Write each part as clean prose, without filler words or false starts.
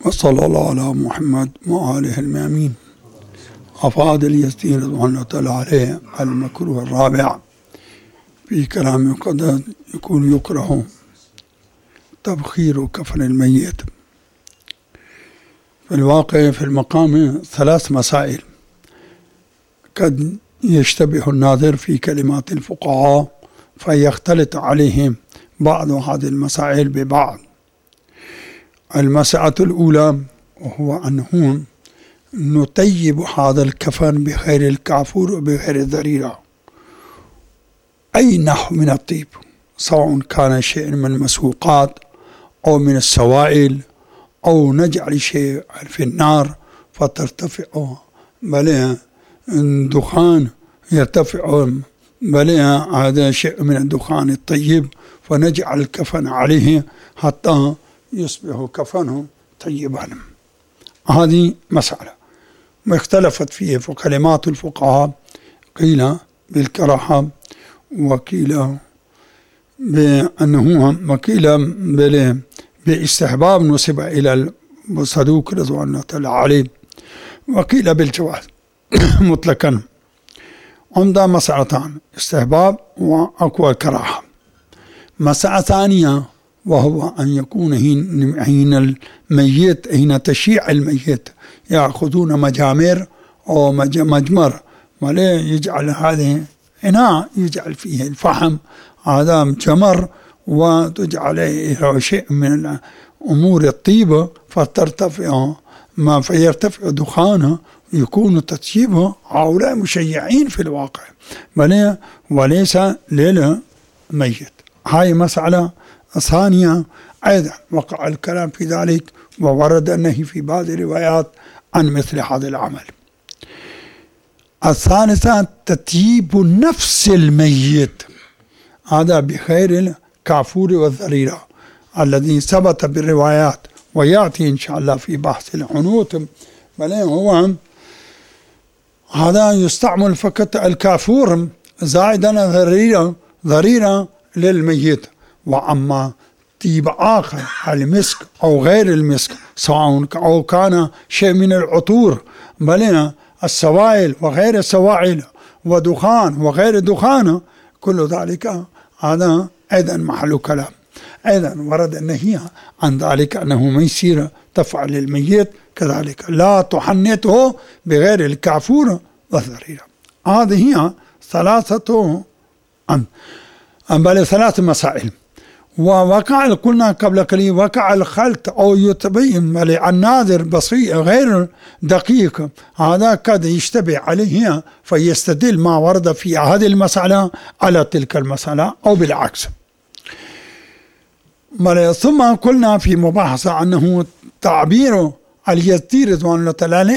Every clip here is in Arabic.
وصلى الله على محمد وآله الميامين. أفاد اليزدي رضوان الله تعالى عليه المكروه الرابع في كلام قد يكون يكره تبخير كفن الميت. في الواقع في المقام ثلاث مسائل قد يشتبه الناظر في كلمات الفقهاء فيختلط عليهم بعض هذه المسائل ببعض. المسألة الأولى وهو أنه نطيب هذا الكفن بغير الكافور وبغير الذريرة، أي نحو من الطيب، سواء كان شيء من المسوقات أو من السوائل، أو نجعل شيء في النار فترتفع بل دخان يرتفع بل هذا شيء من الدخان الطيب فنجعل الكفن عليه حتى يصبح كفنه طيبا. هذه مسألة اختلفت فيه كلمات الفقهاء، قيل بالكراهة وقيل بأنه وقيل باستحباب نسب إلى الصدوق رضوان الله تعالى عليه، وقيل بالجواز مطلقا. عندنا مسألتان، استحباب وأقوى كراهة. مسألة ثانية وهو أن يكون حين الميت حين تشيع الميت يأخذون مجامر أو مجمر ولا يجعل هذه إناء يجعل فيه الفحم، هذا جمر، وتجعل شيء من الأمور الطيبة فترتفع ما فيرتفع دخانه يكون تطيبه. هؤلاء مشيعين في الواقع وليس للميت. هاي مسألة ثانية أيضا وقع الكلام في ذلك، وورد النهي في بعض الروايات عن مثل هذا العمل. الثالثة تطيب نفس الميت، هذا بخير الكافور والذريرة الذي ثبت بالروايات ويأتي إن شاء الله في بحث العنوت. هو هذا يستعمل فقط الكافور زائدا ذريرة للميت، وأما طيب آخر المسك أو غير المسك سواء أو كان شيء من العطور بل السوائل وغير السوائل ودخان وغير دخان، كل ذلك هذا أيضا محل كلام. أيضا ورد النهي عن ذلك أنه ما يصير تفعل للميت كذلك، لا تحنته بغير الكافور والذريرة. هذه هي ثلاث مسائل. ووقع قلنا قبل قليل وقع الخلط أو يتبين الناظر بسيط غير دقيق، هذا قد يشتبه عليه فيستدل ما ورد في هذه المسألة على تلك المسألة أو بالعكس. ثم قلنا في مباحثة أنه تعبير اليزدي رضوان الله تعالى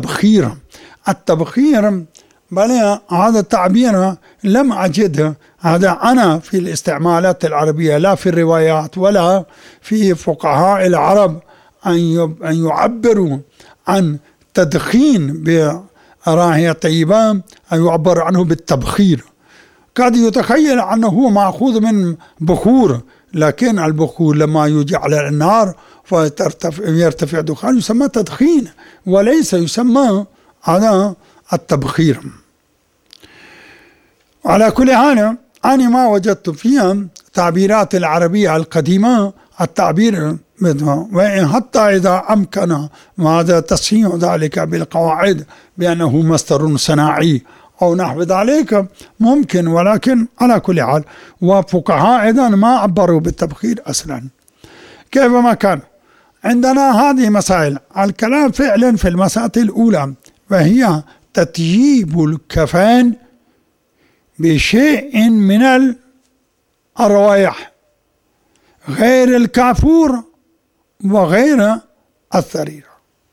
التبخير بل هذا التعبير لم أجده هذا أنا في الاستعمالات العربية لا في الروايات ولا في فقهاء العرب أن يعبروا عن تدخين برائحة طيبة، أن يعبر عنه بالتبخير. قد يتخيل أنه مأخوذ من بخور، لكن البخور لما يوجع على النار فيرتفع دخان يسمى تدخين وليس يسمى هذا التبخير. على كل حال أنا ما وجدت فيها تعبيرات العربية القديمة التعبير منها، وحتى إذا أمكن هذا تصحيح ذلك بالقواعد بأنه مصدر صناعي أو نحو ذلك ممكن، ولكن على كل حال وفقهاء أيضا ما عبروا بالتبخير أصلا. كيفما كان عندنا هذه مسائل. الكلام فعلا في المسألة الأولى وهي تطييب الكفن بشيء من الروائح غير الكافور وغير الثريرة.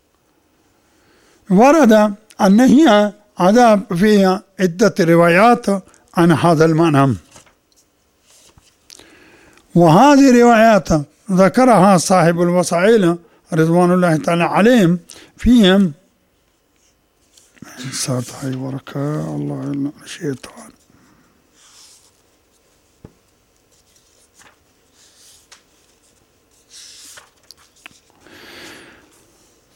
ورد النهي هذا فيها عدة روايات عن هذا المعنى، وهذه الروايات ذكرها صاحب الوسائل رضوان الله تعالى عليهم فيهم هاي بركة الله الشيطان.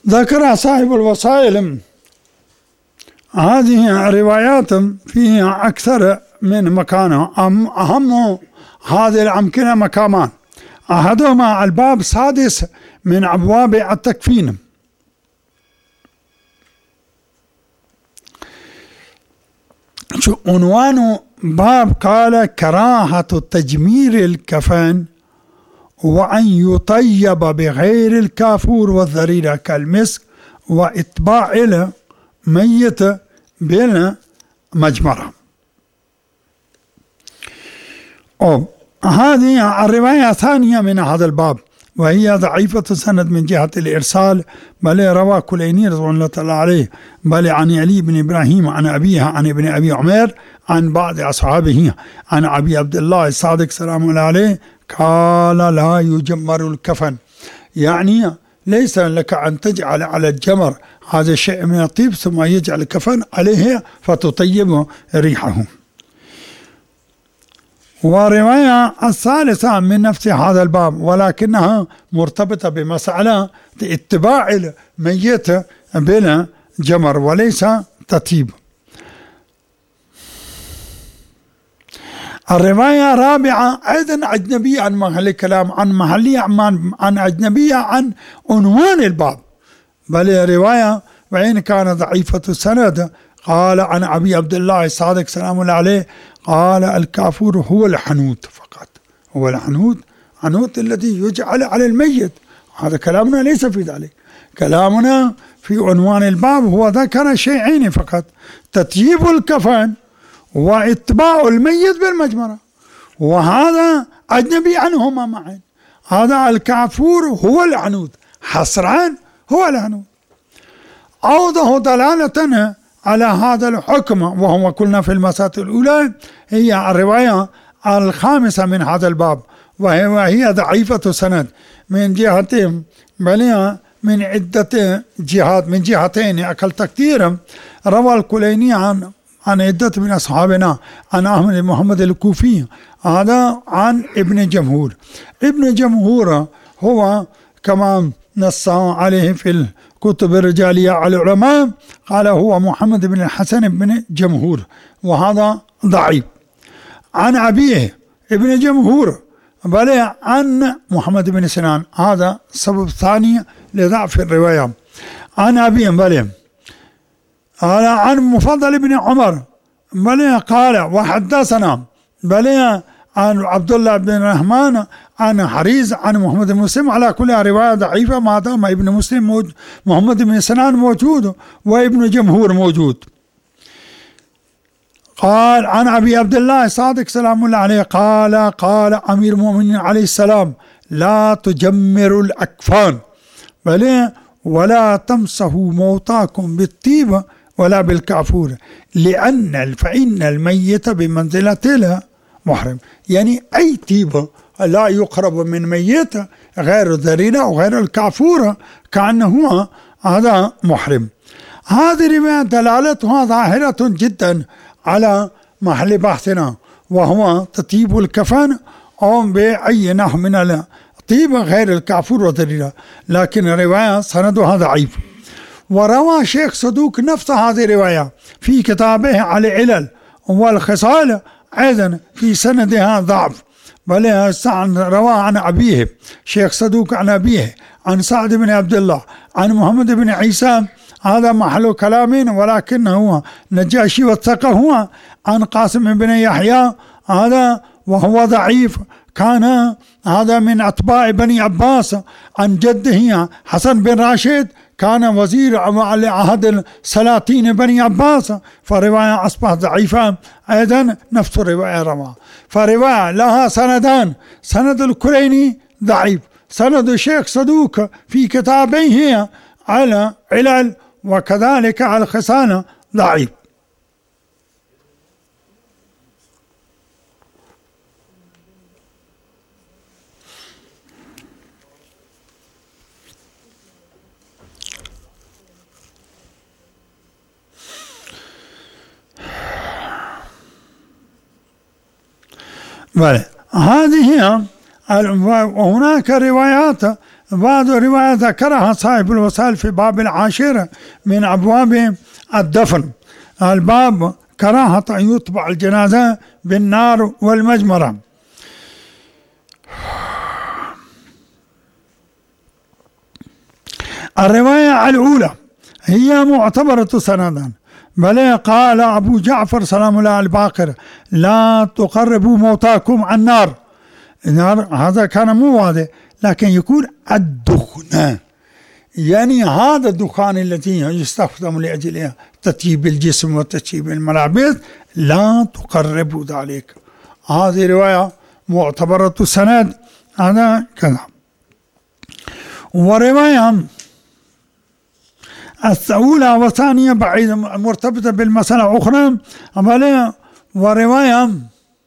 ذكر صاحب الوسائل هذه روايات فيها أكثر من مكان. أهم هذه الأمكنة مكامان، أحدهما الباب السادس من أبواب التكفين. عنوان باب قال كراهة تجمير الكفن وأن يطيب بغير الكافور والذريرة كالمسك وإتباع الميت بالمجمرة. هذه الرواية الثانية من هذا الباب، وهي ضعيفة السند من جهة الإرسال، بل روى كليني رضوان الله تعالى عليه بل عن علي بن إبراهيم عن أبيه عن ابن أبي عمير عن بعض أصحابه عن أبي عبد الله الصادق سلام الله عليه قال لا يجمر الكفن، يعني ليس لك أن تجعل على الجمر هذا شيء من الطيب ثم يجعل الكفن عليه فتطيب ريحه. ورواية الثالثة من نفس هذا الباب ولكنها مرتبطة بمسألة اتباع الميت بلا جمر وليس تطيب. الرواية الرابعة أيضا أجنبية عن محل الكلام، عن أجنبية عن عنوان الباب، بل رواية وإن كان ضعيفة السند قال عن أبي عبد الله الصادق سلام الله عليه قال الكافور هو الحنوت فقط، هو الحنوت الذي يجعل على الميت. هذا كلامنا ليس في ذلك، كلامنا في عنوان الباب هو ذكر شيئين فقط، تطيب الكفن واتباع الميت بالمجمرة، وهذا أجنبي عنهما معا. هذا الكافور هو العنود حصران هو العنود، أوضح دلالة على هذا الحكم، وهو قلنا في المسألة الأولى هي الرواية الخامسة من هذا الباب، وهي ضعيفة السند من جهتين بل من عدة جهات، من جهتين أقل تقديرا. روى الكليني عن عدة من أصحابنا عن أحمد بن محمد الكوفي هذا عن ابن جمهور. ابن جمهور هو كما نص عليه في الكتب الرجالية على العلماء، قال هو محمد بن الحسن بن جمهور، وهذا ضعيف. عن أبيه ابن جمهور بل عن محمد بن سنان، هذا سبب ثاني لضعف الرواية. عن أبيه بل قال عن مفضل بن عمر بل قال وحدثنا بل عن عبد الله بن الرحمن عن حريز عن محمد بن مسلم، على كل رواية ضعيفة ما دام ابن مسلم محمد بن سنان موجود وابن جمهور موجود. قال عن أبي عبد الله صادق سلام الله عليه قال أمير المؤمنين عليه السلام لا تجمروا الأكفان بل ولا تمسحوا موتاكم بالطيب ولا بالكافور فإن الميت بمنزلة المحرم، يعني أي طيب لا يقرب من ميت غير الذريرة وغير الكافور كأنه هذا محرم. هذه الرواية دلالتها ظاهرة جدا على محل بحثنا، وهو تطيب الكفن أو بأي نوع من الطيب غير الكافور والذريرة، لكن الرواية سندها ضعيف. وروى شيخ صدوق نفس هذه الرواية في كتابه على العلل والخصال أيضا في سندها ضعف، بل روى عن أبيه شيخ صدوق عن أبيه عن سعد بن عبد الله عن محمد بن عيسى، هذا محل كلام ولكنه نجاشي وثقه عن قاسم بن يحيى هذا وهو ضعيف، كان هذا من أتباع بني عباس عن جده حسن بن راشد، كان وزير على عهد السلاطين بني عباس، فرواية أصبحت ضعيفة أيضا نفس الرواية رواه. فرواية لها سندان، سند الكليني ضعيف، سند الشيخ صدوق في كتابه على علل وكذلك على الخصال ضعيف. هذه هي. وهناك روايات بعض رواية ذكرها صاحب الوسائل في باب العاشر من أبواب الدفن، الباب كراهة أن يتبع الجنازة بالنار والمجمرة. الرواية الأولى هي معتبرة سندا، بل قال أبو جعفر سلام الله الباقر: لا تقربوا موتاكم النار. النار هذا كان مو واضح، لكن يكون الدخن، يعني هذا الدخان الذي يستخدم لأجل تطيب الجسم وتطيب الملابس، لا تقربوا ذلك. هذه رواية معتبرة سند، هذا كذا. ورواية الأولى والثانية بعيدة مرتبطة بالمسألة أخرى، ورواية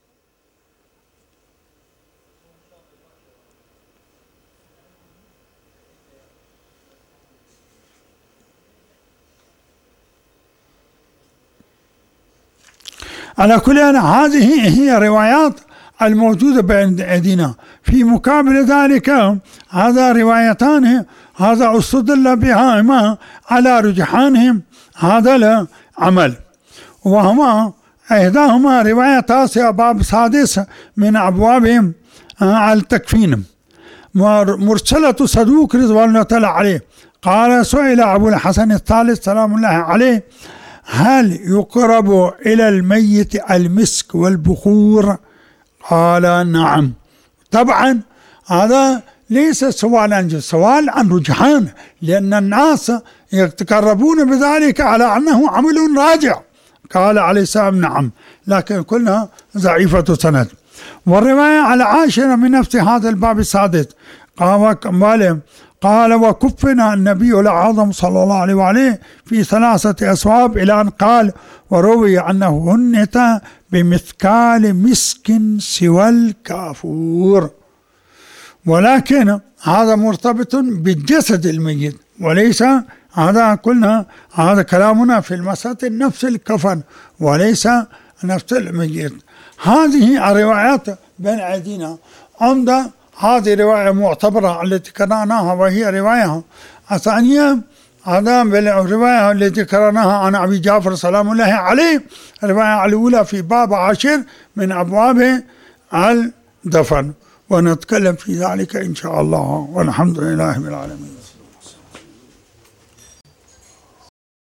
على كل حال هذه هي روايات الموجودة بين أيدينا. في مقابل ذلك هذا روايتان هذا استدل بهما على رجحانهم هذا العمل، وهما إحداهما رواية تاسعة باب سادس من أبواب التكفين، مرسلة صدوق رضوان الله تعالى عليه. قال: سئل أبو الحسن الثالث سلام الله عليه: هل يقرب إلى الميت المسك والبخور؟ قال: نعم. طبعا هذا ليس سؤال عن رجحان، لأن الناس يتقربون بذلك على أنه عمل راجع. قال عليه السلام: نعم، لكن كلها ضعيفة سند. والرواية العاشرة من نفس هذا الباب السادس قال: وكفنا النبي الأعظم صلى الله عليه وآله في 3 أثواب، إلى أن قال: وروي أنه هنت بمثقال مسك سوى الكافور. ولكن هذا مرتبط بالجسد الميت، وليس هذا كلنا، هذا كلامنا في المسألة نفس الكفن وليس نفس الميت. هذه الروايات بين أيدينا. عند هذه رواية معتبرة التي قرأناها، وهي رواية الثانية هذا بالرواية التي قرأناها عن أبي جعفر سلام الله عليه، الرواية الأولى في باب 10 من أبواب الدفن، ونتكلم في ذلك إن شاء الله، والحمد لله رب العالمين.